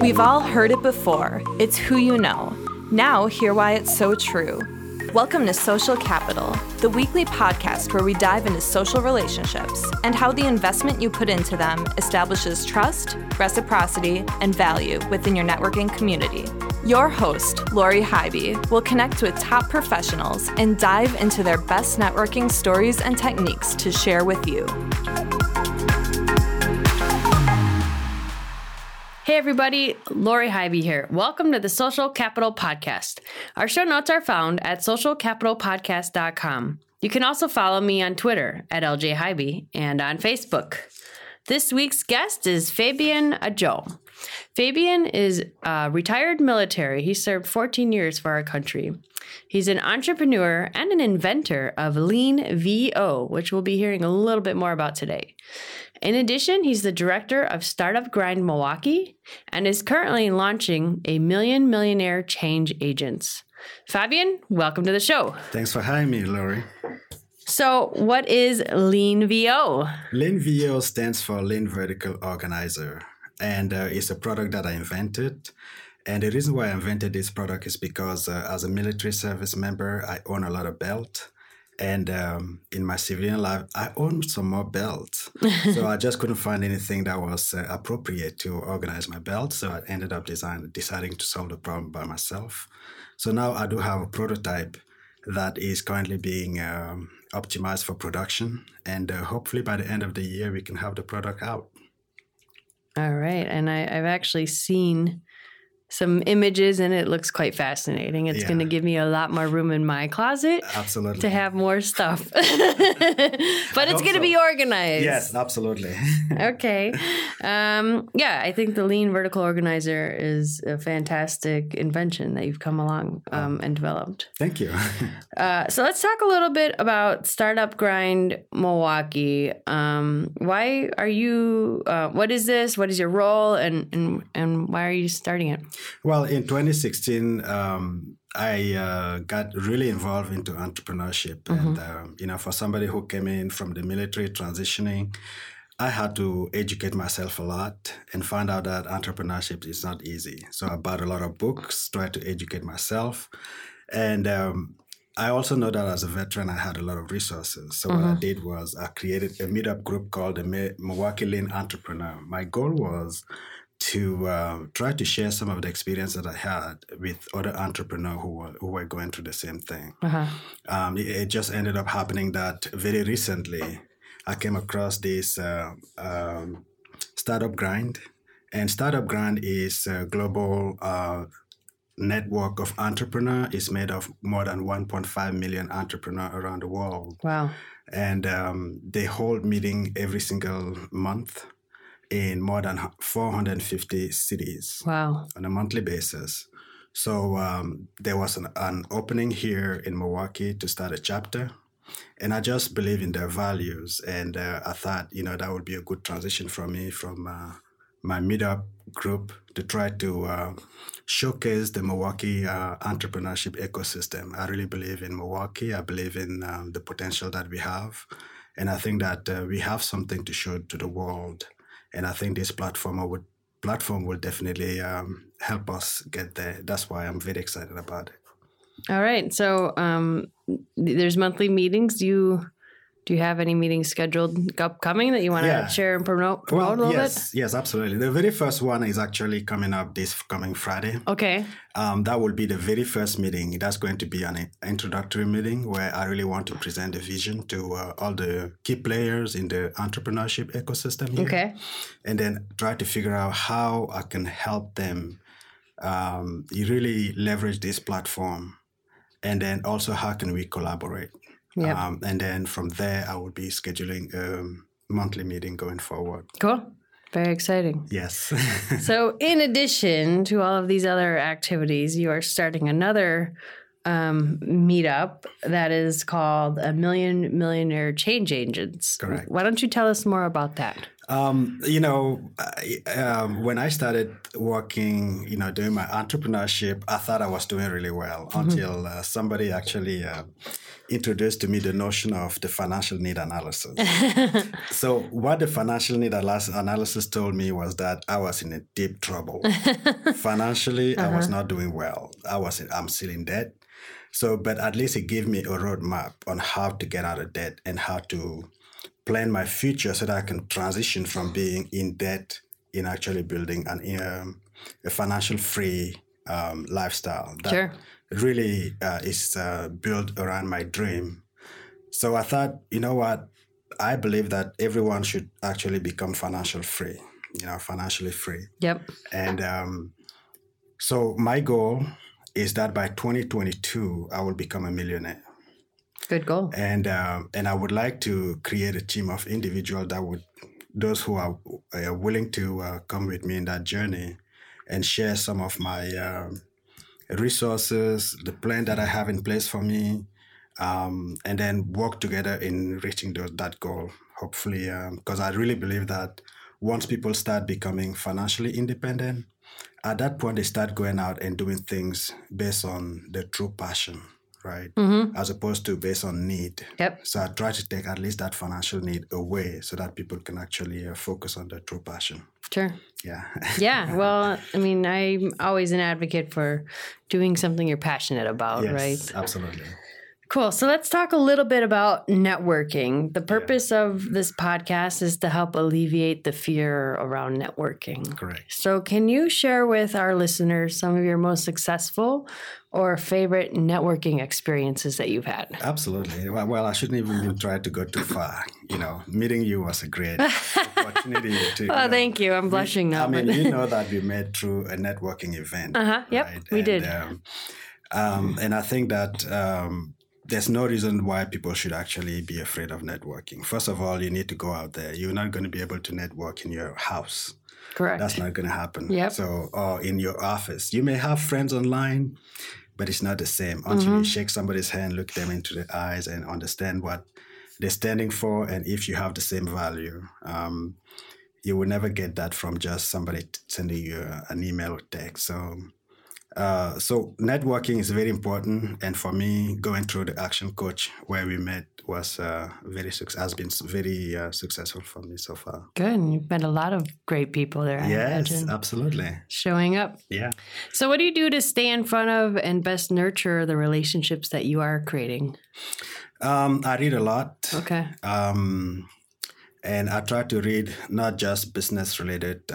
We've all heard it before. It's who you know. Now, hear why it's so true. Welcome to Social Capital, the weekly podcast where we dive into social relationships and how the investment you put into them establishes trust, reciprocity, and value within your networking community. Your host, Lori Hybe, will connect with top professionals and dive into their best networking stories and techniques to share with you. Hey everybody, Lori Hybe here. Welcome to the Social Capital Podcast. Our show notes are found at socialcapitalpodcast.com. You can also follow me on Twitter at LJ Hybe and on Facebook. This week's guest is Fabian Adjo. Fabian is retired military. He served 14 years for our country. He's an entrepreneur and an inventor of Lean VO, which we'll be hearing a little bit more about today. In addition, he's the director of Startup Grind Milwaukee and is currently launching a Millionaire Change Agents. Fabian, welcome to the show. Thanks for having me, Lori. So what is Lean VO? Lean VO stands for Lean Vertical Organizer, and it's a product that I invented. And the reason why I invented this product is because as a military service member, I own a lot of belts. And in my civilian life, I own some more belts. So I just couldn't find anything that was appropriate to organize my belts. So I ended up deciding to solve the problem by myself. So now I do have a prototype that is currently being optimized for production. And hopefully by the end of the year, we can have the product out. All right. And I've actually seen some images, and it looks quite fascinating. It's going to give me a lot more room in my closet. Absolutely. To have more stuff. But it's going to be organized. Yes, absolutely. Okay. I think the Lean Vertical Organizer is a fantastic invention that you've come along and developed. Thank you. So let's talk a little bit about Startup Grind Milwaukee. Why are you, what is this? What is your role? And why are you starting it? Well, in 2016, I got really involved into entrepreneurship. Mm-hmm. And, for somebody who came in from the military transitioning, I had to educate myself a lot and find out that entrepreneurship is not easy. So I bought a lot of books, tried to educate myself. And I also know that as a veteran, I had a lot of resources. So what I did was I created a meetup group called the Milwaukee Lean Entrepreneur. My goal was to try to share some of the experience that I had with other entrepreneurs who were going through the same thing. It just ended up happening that very recently I came across this Startup Grind. And Startup Grind is a global network of entrepreneurs. It's made of more than 1.5 million entrepreneurs around the world. Wow. And they hold meeting every single month in more than 450 cities. Wow. On a monthly basis. So there was an opening here in Milwaukee to start a chapter. And I just believe in their values. And I thought, that would be a good transition for me from my meetup group to try to showcase the Milwaukee entrepreneurship ecosystem. I really believe in Milwaukee. I believe in the potential that we have. And I think that we have something to show to the world. And I think this platform will definitely help us get there. That's why I'm very excited about it. All right. So there's monthly meetings. Do you have any meetings scheduled upcoming that you want to share and promote a little bit? Yes, absolutely. The very first one is actually coming up this coming Friday. Okay. That will be the very first meeting. That's going to be an introductory meeting where I really want to present the vision to all the key players in the entrepreneurship ecosystem here. Okay. And then try to figure out how I can help them really leverage this platform. And then also how can we collaborate? Yep. And then from there, I will be scheduling a monthly meeting going forward. Cool. Very exciting. Yes. So in addition to all of these other activities, you are starting another meetup that is called a Millionaire Change Agents. Correct. Why don't you tell us more about that? When I started working, doing my entrepreneurship, I thought I was doing really well until somebody actually introduced to me the notion of the financial need analysis. So what the financial need analysis told me was that I was in a deep trouble. Financially, I was not doing well. I'm still in debt. So, but at least it gave me a roadmap on how to get out of debt and how to plan my future so that I can transition from being in debt in actually building a financial free lifestyle that really is built around my dream. So I thought, you know what? I believe that everyone should actually become financially free. Yep. And so my goal is that by 2022, I will become a millionaire. Good goal. And I would like to create a team of individuals those who are willing to come with me in that journey and share some of my resources, the plan that I have in place for me, and then work together in reaching that goal, hopefully, because I really believe that once people start becoming financially independent, at that point, they start going out and doing things based on their true passion, right? As opposed to based on need. Yep. So I try to take at least that financial need away so that people can actually focus on their true passion. Sure. Yeah. Yeah. Well, I mean, I'm always an advocate for doing something you're passionate about, Yes, right? Absolutely. Cool. So let's talk a little bit about networking. The purpose of this podcast is to help alleviate the fear around networking. Correct. So can you share with our listeners some of your most successful or favorite networking experiences that you've had? Absolutely. Well, I shouldn't even try to go too far. Meeting you was a great opportunity to. Oh, thank you. I'm blushing now. I mean, you know that we met through a networking event. Yep, right? we did. And I think that there's no reason why people should actually be afraid of networking. First of all, you need to go out there. You're not going to be able to network in your house. Correct. That's not going to happen. Yep. So, or in your office. You may have friends online, but it's not the same until you shake somebody's hand, look them into the eyes, and understand what they're standing for. And if you have the same value, you will never get that from just somebody sending you an email or text. So networking is very important, and for me, going through the Action Coach where we met has been very successful for me so far. Good. And you've met a lot of great people there. I imagine. Absolutely. Showing up. Yeah. So what do you do to stay in front of and best nurture the relationships that you are creating? I read a lot. Okay. And I try to read not just business-related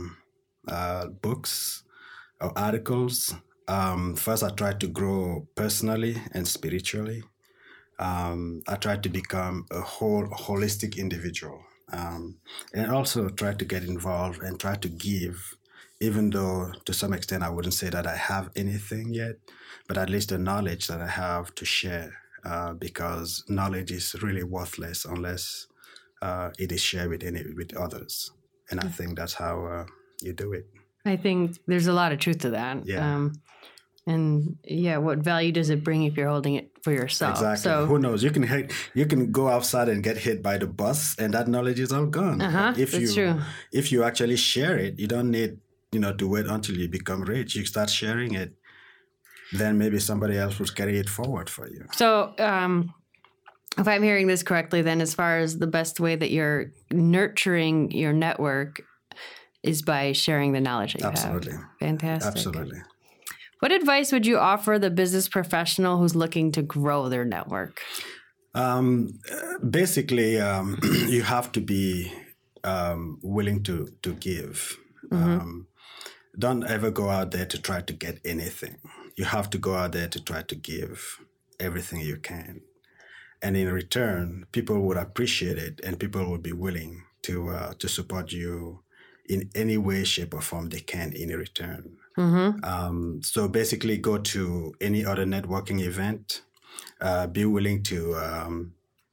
books or articles. First, I try to grow personally and spiritually. I try to become a holistic individual, and also try to get involved and try to give, even though to some extent I wouldn't say that I have anything yet, but at least the knowledge that I have to share, because knowledge is really worthless unless it is shared with others. And I think that's how you do it. I think there's a lot of truth to that. Yeah. What value does it bring if you're holding it for yourself? Exactly. So who knows? You can go outside and get hit by the bus, and that knowledge is all gone. That's true. If you actually share it, you don't need to wait until you become rich. You start sharing it, then maybe somebody else will carry it forward for you. So, if I'm hearing this correctly, then as far as the best way that you're nurturing your network is by sharing the knowledge that you Absolutely. have. Fantastic. Absolutely. What advice would you offer the business professional who's looking to grow their network? Basically, you have to be willing to give. Don't ever go out there to try to get anything. You have to go out there to try to give everything you can. And in return, people would appreciate it, and people would be willing to support you in any way, shape, or form they can in return. So basically, go to any other networking event. Be willing to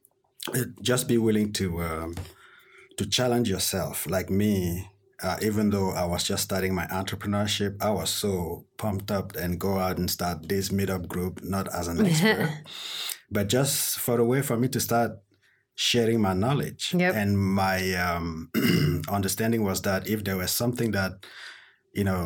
to challenge yourself. Like me, even though I was just starting my entrepreneurship, I was so pumped up and go out and start this meetup group, not as an expert, but just for a way for me to start sharing my knowledge. Yep. And my understanding was that if there was something that,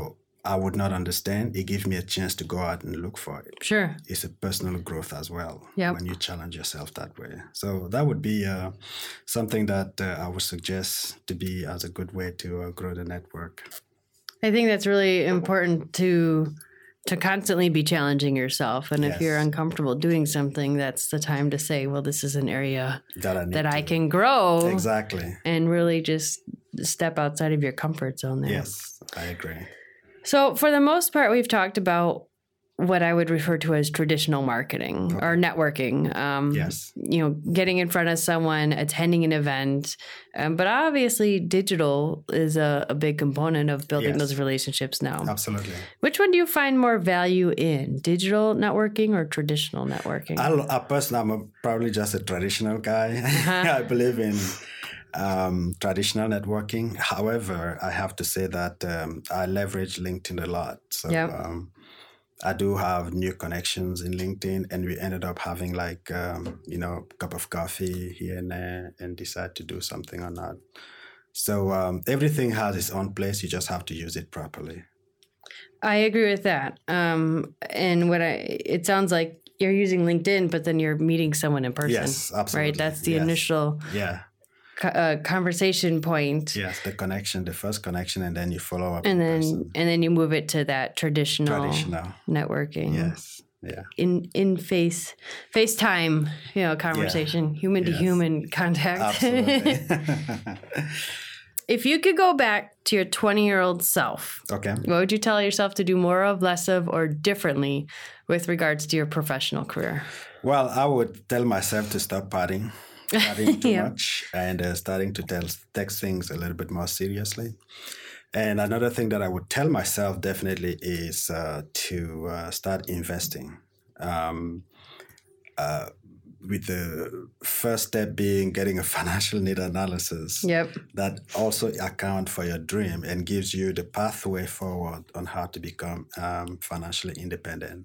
I would not understand, it gives me a chance to go out and look for it. Sure. It's a personal growth as well Yep. when you challenge yourself that way. So that would be something that I would suggest to be as a good way to grow the network. I think that's really important to constantly be challenging yourself. And if Yes. you're uncomfortable doing something, that's the time to say, well, this is an area That I can grow. Exactly. And really just step outside of your comfort zone there. Yes, I agree. So for the most part, we've talked about what I would refer to as traditional marketing or networking. Yes. Getting in front of someone, attending an event. But obviously, digital is a big component of building Yes. those relationships now. Absolutely. Which one do you find more value in, digital networking or traditional networking? I personally, I'm probably just a traditional guy. I believe in traditional networking. However, I have to say that I leverage LinkedIn a lot. So Yep. I do have new connections in LinkedIn, and we ended up having a cup of coffee here and there and decide to do something or not. So everything has its own place. You just have to use it properly. I agree with that. And it sounds like you're using LinkedIn, but then you're meeting someone in person. Yes, absolutely. Right? That's the Yes. initial conversation point. Yes, the first connection, and then you follow up And in then person. you move it to that traditional networking. Yes. Yeah. In FaceTime, conversation, human to human contact. Absolutely. If you could go back to your 20-year-old self, Okay. what would you tell yourself to do more of, less of, or differently with regards to your professional career? Well, I would tell myself to stop partying too Yeah. much, and starting to take things a little bit more seriously. And another thing that I would tell myself definitely is to start investing. With the first step being getting a financial need analysis Yep. that also account for your dream and gives you the pathway forward on how to become financially independent.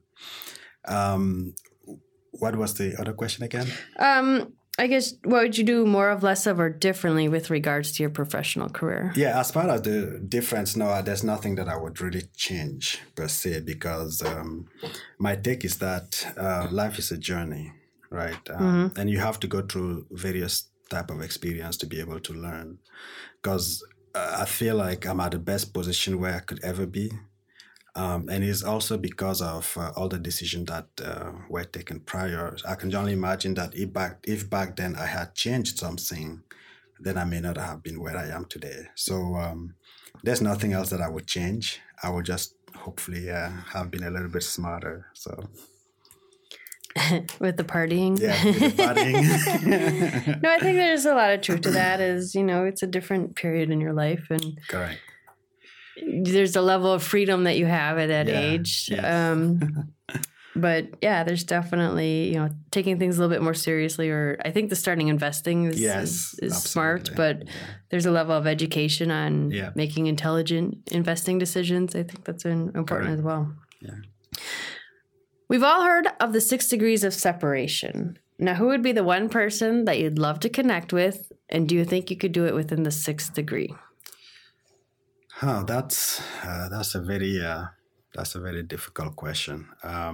What was the other question again? I guess, what would you do more of, less of, or differently with regards to your professional career? Yeah, as far as the difference, no, there's nothing that I would really change per se, because my take is that life is a journey, right? And you have to go through various type of experience to be able to learn. Because I feel like I'm at the best position where I could ever be. And it's also because of all the decisions that were taken prior. I can only imagine that if back then I had changed something, then I may not have been where I am today. So there's nothing else that I would change. I would just hopefully have been a little bit smarter. So With the partying? yeah, with the partying. No, I think there's a lot of truth to that. It's a different period in your life, and Correct. there's a level of freedom that you have at that age. Yes. But yeah, there's definitely, taking things a little bit more seriously, or I think the starting investing is smart, but there's a level of education on making intelligent investing decisions. I think that's important as well. Yeah. We've all heard of the 6 degrees of separation. Now, who would be the one person that you'd love to connect with, and do you think you could do it within the 6th degree? Oh, that's a very difficult question.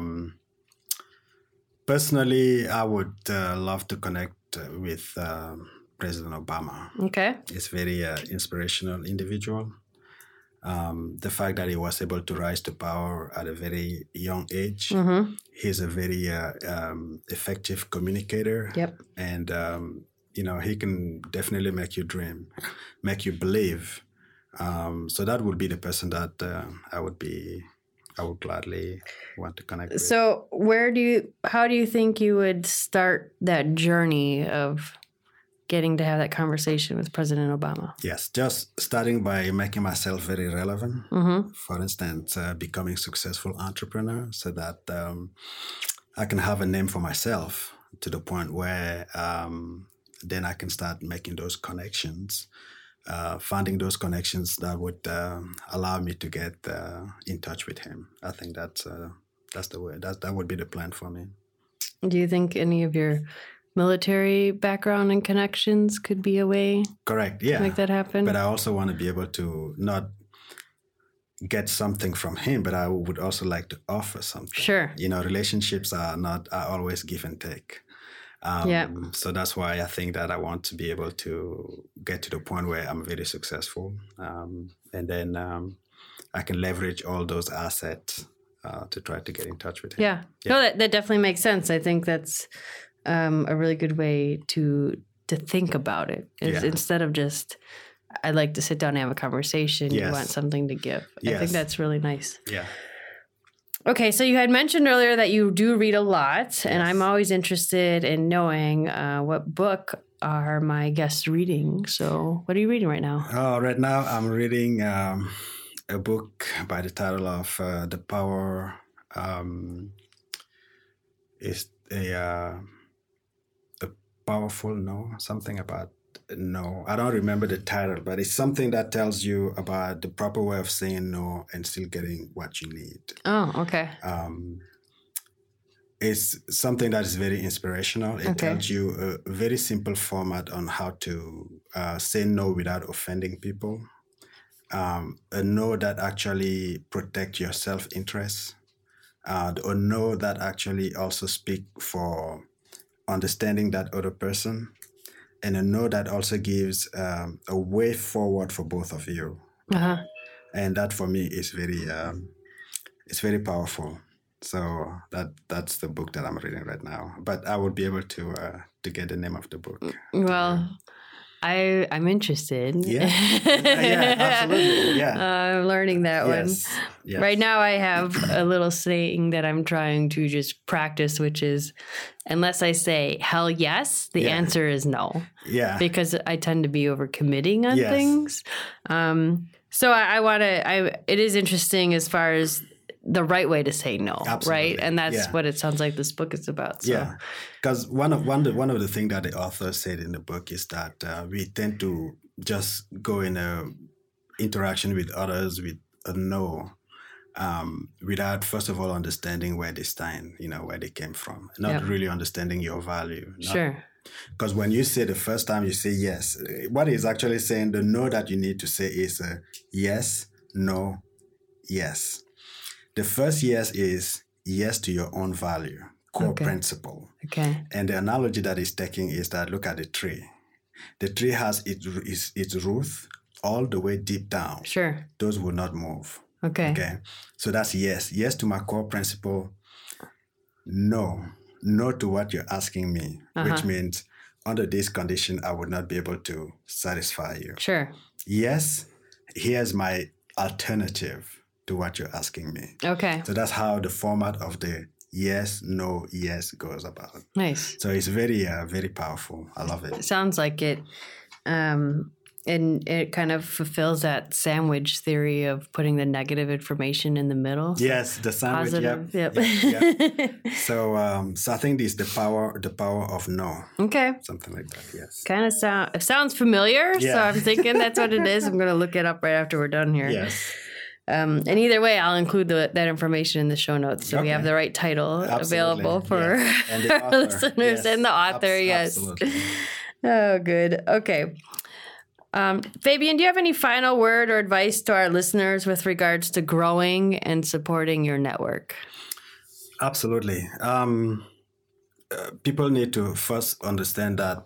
Personally, I would love to connect with President Obama. Okay. He's a very inspirational individual. The fact that he was able to rise to power at a very young age. He's a very effective communicator. Yep. And, he can definitely make you dream, make you believe. So that would be the person that I would gladly want to connect with. So how do you think you would start that journey of getting to have that conversation with President Obama? Yes, just starting by making myself very relevant. For instance, becoming a successful entrepreneur so that I can have a name for myself to the point where then I can start making those connections. Finding those connections that would allow me to get in touch with him. I think that's the way. That would be the plan for me. Do you think any of your military background and connections could be a way Correct, yeah. to make that happen? But I also want to be able to not get something from him, but I would also like to offer something. Sure. Relationships are always give and take. So that's why I think that I want to be able to get to the point where I'm very successful. And then I can leverage all those assets to try to get in touch with him. Yeah. No, that definitely makes sense. I think that's a really good way to think about it. Instead of just, I'd like to sit down and have a conversation. Yes. You want something to give. Yes. I think that's really nice. Yeah. Okay, so you had mentioned earlier that you do read a lot, and I'm always interested in knowing what book are my guests reading. So what are you reading right now? Oh, right now I'm reading a book by the title of The Power. It's a Powerful No, something about no. I don't remember the title, but it's something that tells you about the proper way of saying no and still getting what you need. Oh, okay. It's something that is very inspirational. It tells you a very simple format on how to say no without offending people. A no that actually protect your self-interest. A no that actually also speak for understanding that other person. And a no that also gives a way forward for both of you. Uh-huh. And that for me is it's very powerful. So that's the book that I'm reading right now. But I would be able to get the name of the book. Well, I'm interested. Yeah, absolutely. Yeah, I'm learning that one. Yes. Right now, I have a little saying that I'm trying to just practice, which is, unless I say hell yes, the answer is no. Yeah. Because I tend to be overcommitting on things. So I want to. It is interesting as far as the right way to say no, Absolutely. Right? And that's what it sounds like this book is about. So. Yeah, because one of the things that the author said in the book is that we tend to just go in a interaction with others with a no, without first of all understanding where they stand, where they came from, not really understanding your value. Sure. Because when you say the first time you say yes, what he's actually saying, the no that you need to say is yes, no, yes. The first yes is yes to your own value, core principle. Okay. And the analogy that he's taking is that look at the tree. The tree has its roots all the way deep down. Sure. Those will not move. Okay. So that's yes. Yes to my core principle. No to what you're asking me, which means under this condition, I would not be able to satisfy you. Sure. Yes, here's my alternative to what you're asking me. Okay. So that's how the format of the yes, no, yes goes about. Nice. So it's very, very powerful. I love it. It sounds like it. And it kind of fulfills that sandwich theory of putting the negative information in the middle. Yes, the sandwich. Positive. Yep. So I think this is the power of no. Okay. Something like that. Yes. Kind of sounds familiar. Yeah. So I'm thinking that's what it is. I'm going to look it up right after we're done here. Yes. And either way, I'll include that information in the show notes so we have the right title available for our listeners and the author. Yes. Absolutely. Oh, good. Okay. Fabian, do you have any final word or advice to our listeners with regards to growing and supporting your network? Absolutely. People need to first understand that,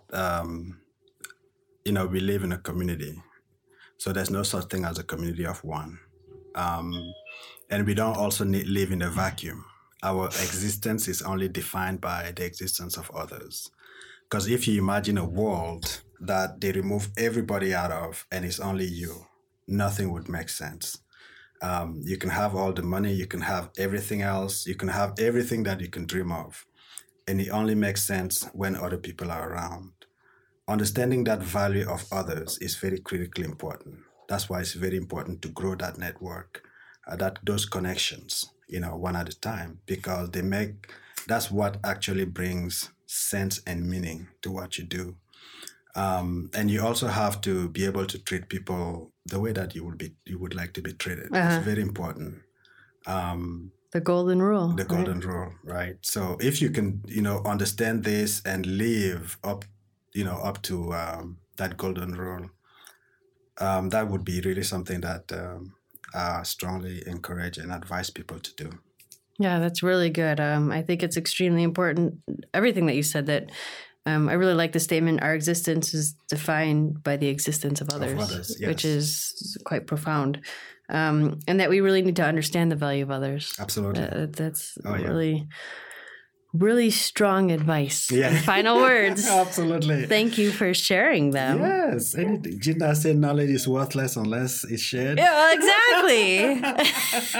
we live in a community. So there's no such thing as a community of one. And we don't also live in a vacuum. Our existence is only defined by the existence of others. Because if you imagine a world that they remove everybody out of and it's only you, nothing would make sense. You can have all the money, you can have everything else, you can have everything that you can dream of. And it only makes sense when other people are around. Understanding that value of others is very critically important. That's why it's very important to grow that network, those connections, one at a time, because that's what actually brings sense and meaning to what you do. And you also have to be able to treat people the way that you would like to be treated. It's very important. The golden rule. The golden rule, right? So if you can, understand this and live up to that golden rule, that would be really something that strongly encourage and advise people to do. Yeah, that's really good. I think it's extremely important, everything that you said, that I really like the statement, our existence is defined by the existence of others, yes. which is quite profound. And that we really need to understand the value of others. Absolutely. That's really strong advice. Yeah. Final words. Absolutely. Thank you for sharing them. Yes. Didn't I say knowledge is worthless unless it's shared? Yeah, well, exactly.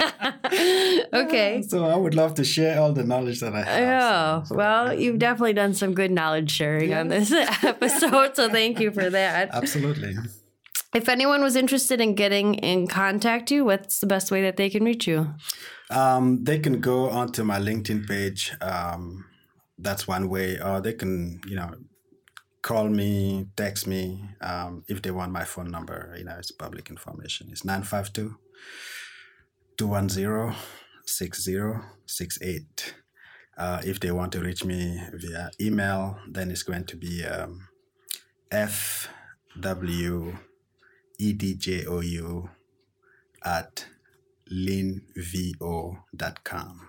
Okay. So I would love to share all the knowledge that I have. Yeah. Well, you've definitely done some good knowledge sharing on this episode, so thank you for that. Absolutely. If anyone was interested in getting in contact you, what's the best way that they can reach you? They can go onto my LinkedIn page. That's one way. Or they can, call me, text me. If they want my phone number, it's public information. It's 952-210-6068. If they want to reach me via email, then it's going to be fwedjou@leanvo.com.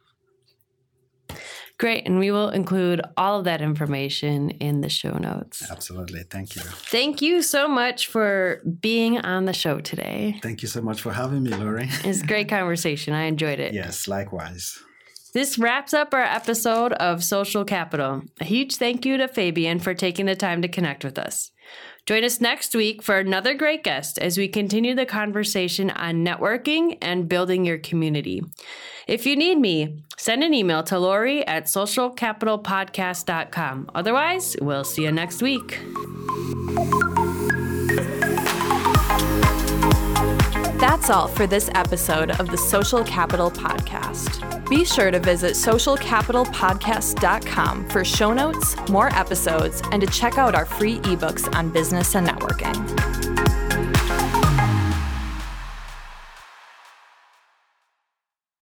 Great. And we will include all of that information in the show notes. Absolutely. Thank you. Thank you so much for being on the show today. Thank you so much for having me, Lori. It's a great conversation. I enjoyed it. Yes, likewise. This wraps up our episode of Social Capital. A huge thank you to Fabian for taking the time to connect with us. Join us next week for another great guest as we continue the conversation on networking and building your community. If you need me, send an email to Lori@socialcapitalpodcast.com. Otherwise, we'll see you next week. That's all for this episode of the Social Capital Podcast. Be sure to visit socialcapitalpodcast.com for show notes, more episodes, and to check out our free ebooks on business and networking.